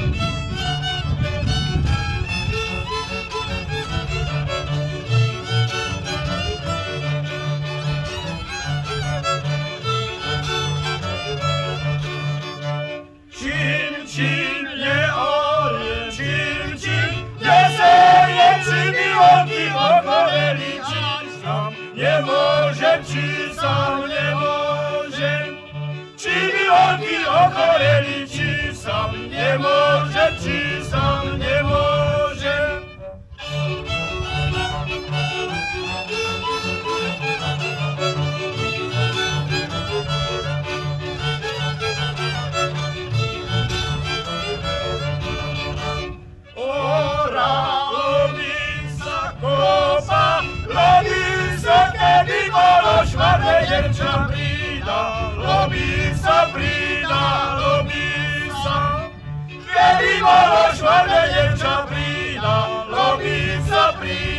Nie môžem, či sám nemôžem. Či milonky okoreli, či sám nemôžem, či sám nemôžem. Ora, lobí sa kopa, lobí kedy bolo švarné devča prída, lobí sa prída, lobí sa. Kedy bolo švarné devča prída, lobí sa prída.